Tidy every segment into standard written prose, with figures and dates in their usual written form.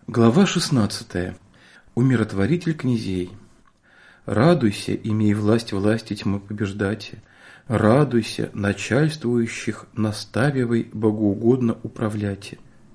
Глава 16. Умиротворитель князей. «Радуйся, имей власть власти тьмы побеждати. Радуйся, начальствующих наставивай богоугодно управляти».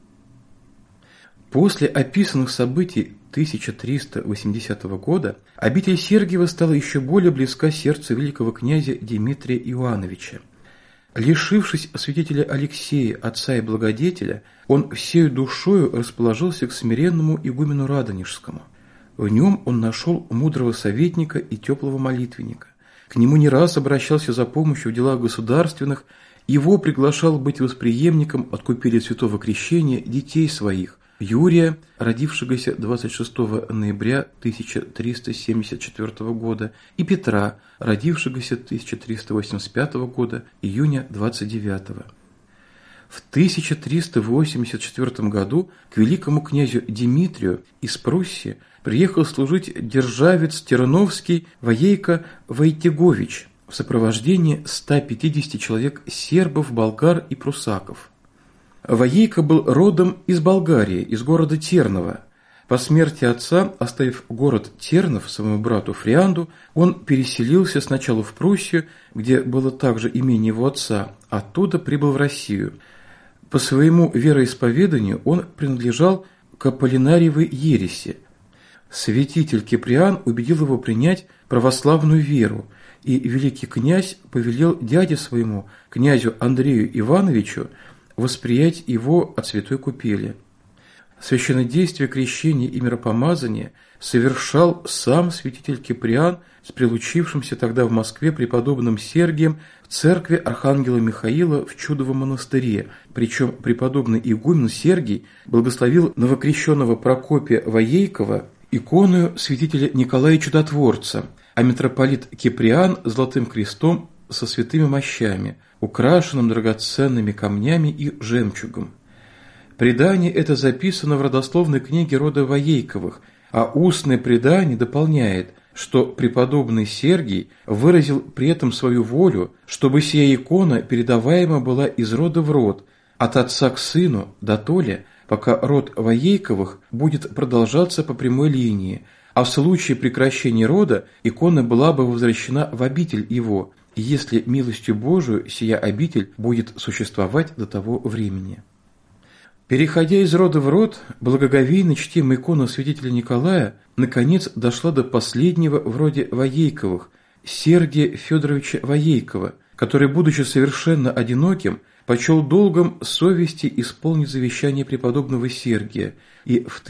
После описанных событий 1380 года обитель Сергиева стала еще более близка сердцу великого князя Дмитрия Иоанновича. Лишившись святителя Алексея, отца и благодетеля, он всею душою расположился к смиренному игумену Радонежскому. В нем он нашел мудрого советника и теплого молитвенника. К нему не раз обращался за помощью в делах государственных, его приглашал быть восприемником от купели святого крещения детей своих, Юрия, родившегося 26 ноября 1374 года, и Петра, родившегося 1385 года, июня 29. В 1384 году к великому князю Дмитрию из Пруссии приехал служить державец Терновский Воейко Войтегович в сопровождении 150 человек сербов, болгар и прусаков. Воейко был родом из Болгарии, из города Терново. По смерти отца, оставив город Тернов своему брату Фрианду, он переселился сначала в Пруссию, где было также имение его отца, оттуда прибыл в Россию. По своему вероисповеданию он принадлежал к Аполлинариевой ереси. Святитель Киприан убедил его принять православную веру, и великий князь повелел дяде своему, князю Андрею Ивановичу, восприять его от святой купели. Священнодействие крещения и миропомазания совершал сам святитель Киприан с прилучившимся тогда в Москве преподобным Сергием в церкви Архангела Михаила в Чудовом монастыре, причем преподобный игумен Сергий благословил новокрещенного Прокопия Воейкова иконою святителя Николая Чудотворца, а митрополит Киприан золотым крестом со святыми мощами, украшенным драгоценными камнями и жемчугом. Предание это записано в родословной книге рода Воейковых, а устное предание дополняет, что преподобный Сергий выразил при этом свою волю, чтобы сия икона передаваема была из рода в род, от отца к сыну, дотоле, пока род Воейковых будет продолжаться по прямой линии, а в случае прекращения рода икона была бы возвращена в обитель его, если милостью Божию сия обитель будет существовать до того времени. Переходя из рода в род, благоговейно чтимая икона святителя Николая наконец дошла до последнего в роде Воейковых, Сергия Федоровича Воейкова, который, будучи совершенно одиноким, почел долгом совести исполнить завещание преподобного Сергия и в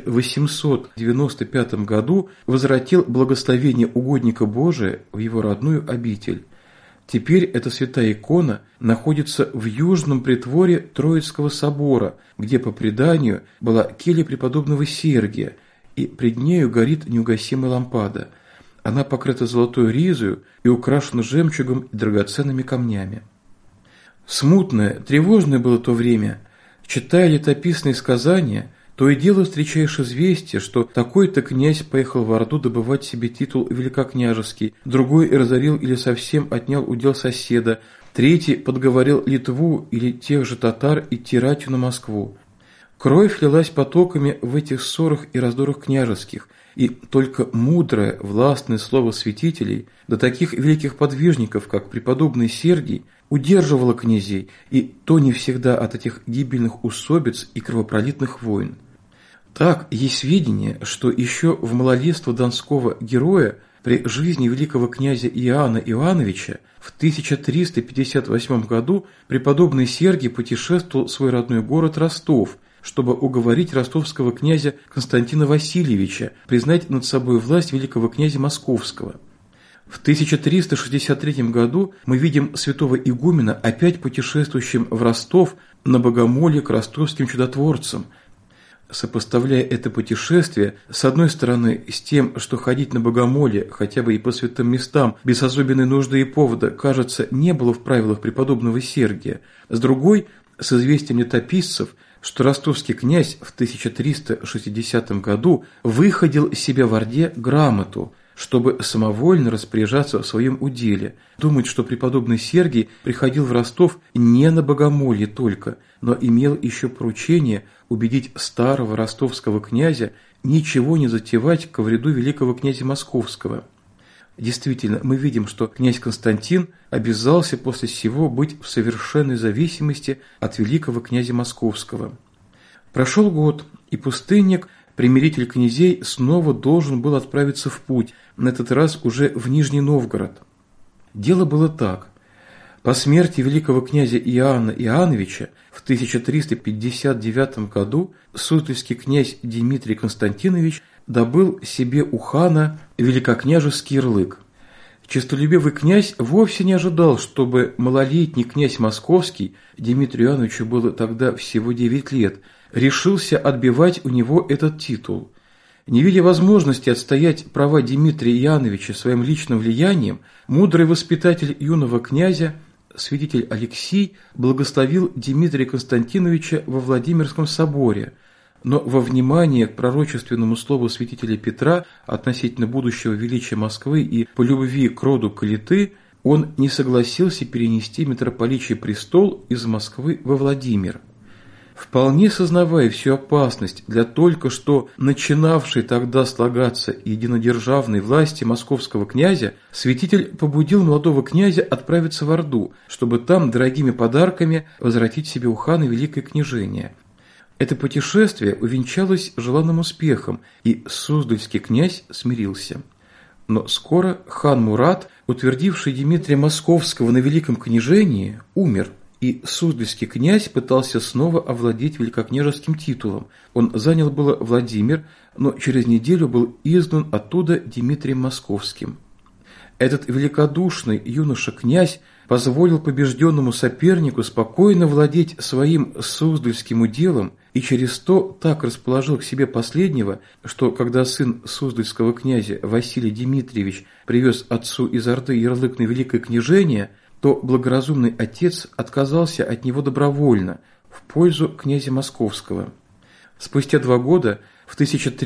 1895 году возвратил благословение угодника Божия в его родную обитель. Теперь эта святая икона находится в южном притворе Троицкого собора, где по преданию была келья преподобного Сергия, и пред нею горит неугасимая лампада. Она покрыта золотой ризою и украшена жемчугом и драгоценными камнями. Смутное, тревожное было то время. Читая летописные сказания, то и дело встречаешь известие, что такой-то князь поехал в Орду добывать себе титул великокняжеский, другой разорил или совсем отнял удел соседа, третий подговорил Литву или тех же татар идти ратью на Москву. Кровь лилась потоками в этих ссорах и раздорах княжеских, и только мудрое, властное слово святителей, до таких великих подвижников, как преподобный Сергий, удерживало князей, и то не всегда от этих гибельных усобиц и кровопролитных войн. Так, есть сведения, что еще в малолетство донского героя при жизни великого князя Иоанна Иоанновича в 1358 году преподобный Сергий путешествовал в свой родной город Ростов, чтобы уговорить ростовского князя Константина Васильевича признать над собой власть великого князя Московского. В 1363 году мы видим святого игумена опять путешествующим в Ростов на богомолье к ростовским чудотворцам. Сопоставляя это путешествие, с одной стороны, с тем, что ходить на богомолье, хотя бы и по святым местам, без особенной нужды и повода, кажется, не было в правилах преподобного Сергия, с другой, с известием летописцев, что ростовский князь в 1360 году выходил себе в Орде грамоту, чтобы самовольно распоряжаться в своем уделе, думать, что преподобный Сергий приходил в Ростов не на богомолье только, но имел еще поручение убедить старого ростовского князя ничего не затевать ко вреду великого князя Московского. Действительно, мы видим, что князь Константин обязался после сего быть в совершенной зависимости от великого князя Московского. Прошел год, и пустынник, примиритель князей, снова должен был отправиться в путь, на этот раз уже в Нижний Новгород. Дело было так. По смерти великого князя Иоанна Иоанновича в 1359 году суздальский князь Дмитрий Константинович добыл себе у хана великокняжеский ярлык. Честолюбивый князь вовсе не ожидал, чтобы малолетний князь Московский, Дмитрию Иоанновичу было тогда всего 9 лет, решился отбивать у него этот титул. Не видя возможности отстоять права Дмитрия Иоанновича своим личным влиянием, мудрый воспитатель юного князя, святитель Алексий, благословил Дмитрия Константиновича во Владимирском соборе, но во внимание к пророчественному слову святителя Петра относительно будущего величия Москвы и по любви к роду Калиты он не согласился перенести митрополичий престол из Москвы во Владимир. Вполне сознавая всю опасность для только что начинавшей тогда слагаться единодержавной власти московского князя, святитель побудил молодого князя отправиться в Орду, чтобы там дорогими подарками возвратить себе у хана великое княжение. Это путешествие увенчалось желанным успехом, и суздальский князь смирился. Но скоро хан Мурат, утвердивший Дмитрия Московского на великом княжении, умер, и суздальский князь пытался снова овладеть великокняжеским титулом. Он занял было Владимир, но через неделю был изгнан оттуда Дмитрием Московским. Этот великодушный юноша-князь позволил побежденному сопернику спокойно владеть своим суздальским уделом и через то так расположил к себе последнего, что когда сын суздальского князя Василий Дмитриевич привез отцу из Орды ярлык на великое княжение, то благоразумный отец отказался от него добровольно в пользу князя Московского. Спустя 2 года, в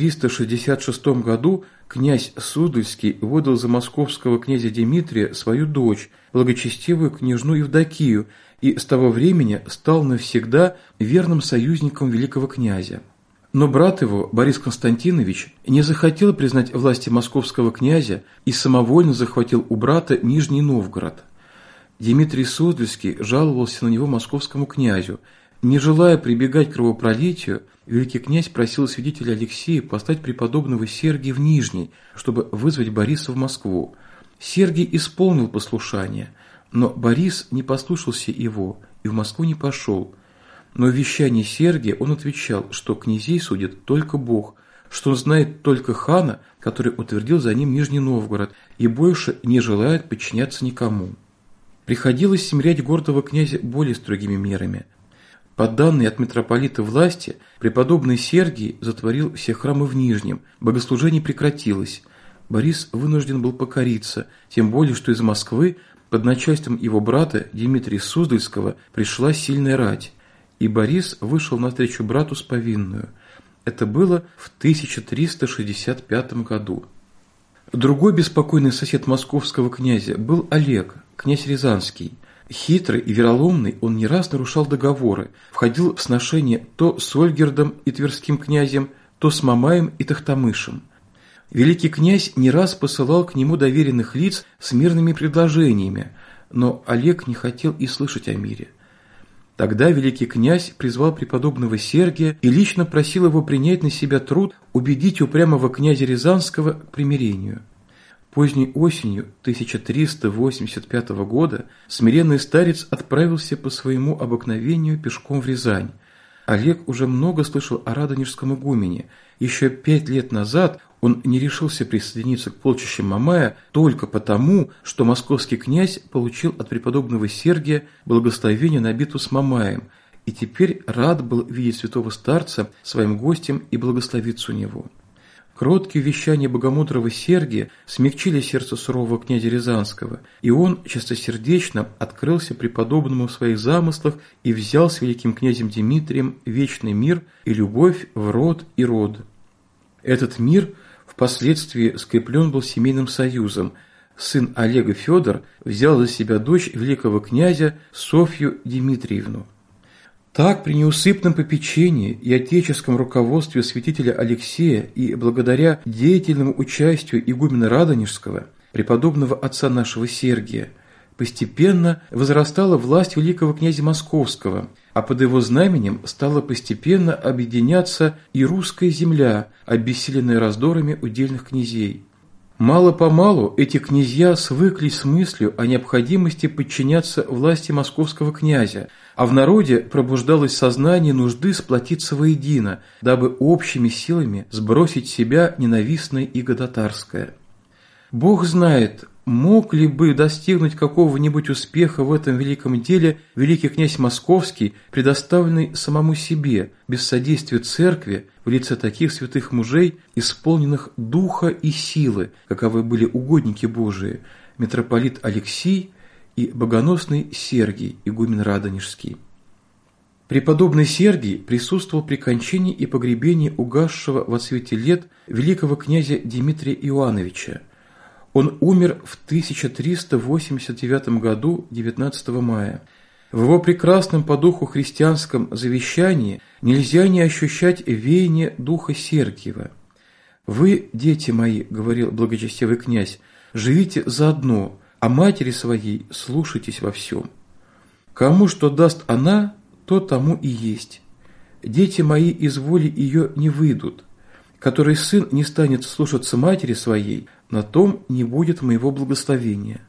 1366 году, князь Суздальский выдал за московского князя Дмитрия свою дочь, благочестивую княжну Евдокию, и с того времени стал навсегда верным союзником великого князя. Но брат его, Борис Константинович, не захотел признать власти московского князя и самовольно захватил у брата Нижний Новгород. Дмитрий Суздальский жаловался на него московскому князю. Не желая прибегать к кровопролитию, великий князь просил святителя Алексея послать преподобного Сергия в Нижний, чтобы вызвать Бориса в Москву. Сергий исполнил послушание, но Борис не послушался его и в Москву не пошел. Но в вещании Сергия он отвечал, что князей судит только Бог, что он знает только хана, который утвердил за ним Нижний Новгород, и больше не желает подчиняться никому. Приходилось смирять гордого князя более строгими мерами. По данной от митрополита власти, преподобный Сергий затворил все храмы в Нижнем, богослужение прекратилось. Борис вынужден был покориться, тем более, что из Москвы под начальством его брата Дмитрия Суздальского пришла сильная рать, и Борис вышел навстречу брату с повинную. Это было в 1365 году. Другой беспокойный сосед московского князя был Олег, князь Рязанский. Хитрый и вероломный, он не раз нарушал договоры, входил в сношения то с Ольгердом и Тверским князем, то с Мамаем и Тохтамышем. Великий князь не раз посылал к нему доверенных лиц с мирными предложениями, но Олег не хотел и слышать о мире. Тогда великий князь призвал преподобного Сергия и лично просил его принять на себя труд убедить упрямого князя Рязанского к примирению. Поздней осенью 1385 года смиренный старец отправился по своему обыкновению пешком в Рязань. Олег уже много слышал о радонежском игумене. Еще 5 лет назад он не решился присоединиться к полчищам Мамая только потому, что московский князь получил от преподобного Сергия благословение на битву с Мамаем, и теперь рад был видеть святого старца своим гостем и благословиться у него. Кроткие вещания богомудрого Сергия смягчили сердце сурового князя Рязанского, и он чистосердечно открылся преподобному в своих замыслах и взял с великим князем Дмитрием вечный мир и любовь в род и род. Этот мир впоследствии скреплен был семейным союзом. Сын Олега Федор взял за себя дочь великого князя Софью Дмитриевну. Так, при неусыпном попечении и отеческом руководстве святителя Алексея и благодаря деятельному участию игумена Радонежского, преподобного отца нашего Сергия, постепенно возрастала власть великого князя Московского, а под его знаменем стала постепенно объединяться и русская земля, обессиленная раздорами удельных князей. Мало-помалу эти князья свыклись с мыслью о необходимости подчиняться власти московского князя, а в народе пробуждалось сознание нужды сплотиться воедино, дабы общими силами сбросить с себя ненавистное иго татарское. Бог знает, мог ли бы достигнуть какого-нибудь успеха в этом великом деле великий князь Московский, предоставленный самому себе, без содействия церкви, в лице таких святых мужей, исполненных духа и силы, каковы были угодники Божии, митрополит Алексий и богоносный Сергий, игумен Радонежский. Преподобный Сергий присутствовал при кончине и погребении угасшего во цвете лет великого князя Дмитрия Иоанновича. Он умер в 1389 году 19 мая. В его прекрасном по духу христианском завещании нельзя не ощущать веяние духа Сергиева. «Вы, дети мои, — говорил благочестивый князь, — живите заодно, а матери своей слушайтесь во всем. Кому что даст она, то тому и есть. Дети мои из воли ее не выйдут. Который сын не станет слушаться матери своей, на том не будет моего благословения.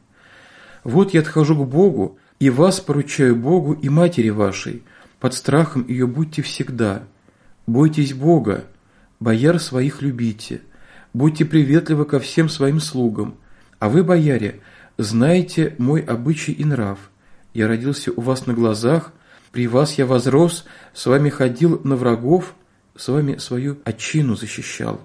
Вот я отхожу к Богу, и вас поручаю Богу и матери вашей, под страхом ее будьте всегда. Бойтесь Бога, бояр своих любите, будьте приветливы ко всем своим слугам. А вы, бояре, знаете мой обычай и нрав. Я родился у вас на глазах, при вас я возрос, с вами ходил на врагов, с вами свою отчину защищал.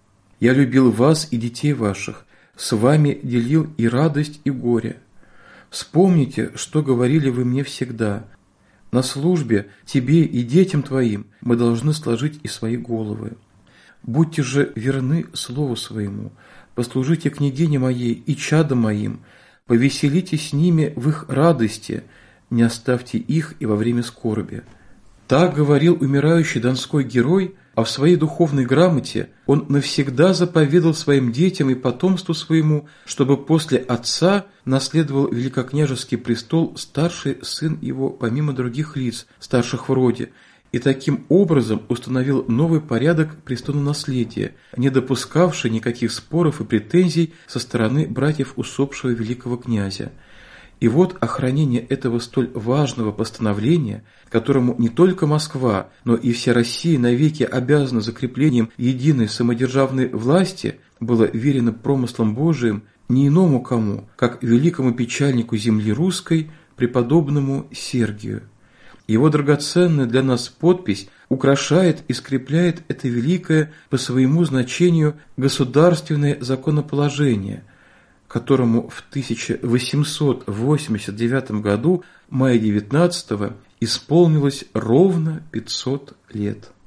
Я любил вас и детей ваших, с вами делил и радость, и горе. Вспомните, что говорили вы мне всегда. На службе тебе и детям твоим мы должны сложить и свои головы. Будьте же верны слову своему, послужите княгине моей и чадам моим, повеселитесь с ними в их радости, не оставьте их и во время скорби». Так говорил умирающий донской герой, а в своей духовной грамоте он навсегда заповедал своим детям и потомству своему, чтобы после отца наследовал великокняжеский престол старший сын его помимо других лиц, старших в роде, и таким образом установил новый порядок престолонаследия, не допускавший никаких споров и претензий со стороны братьев усопшего великого князя. И вот охранение этого столь важного постановления, которому не только Москва, но и вся Россия навеки обязана закреплением единой самодержавной власти, было верено промыслом Божиим не иному кому, как великому печальнику земли русской, преподобному Сергию. Его драгоценная для нас подпись украшает и скрепляет это великое по своему значению государственное законоположение, которому в 1889 году, мая 19-го, исполнилось ровно 500 лет.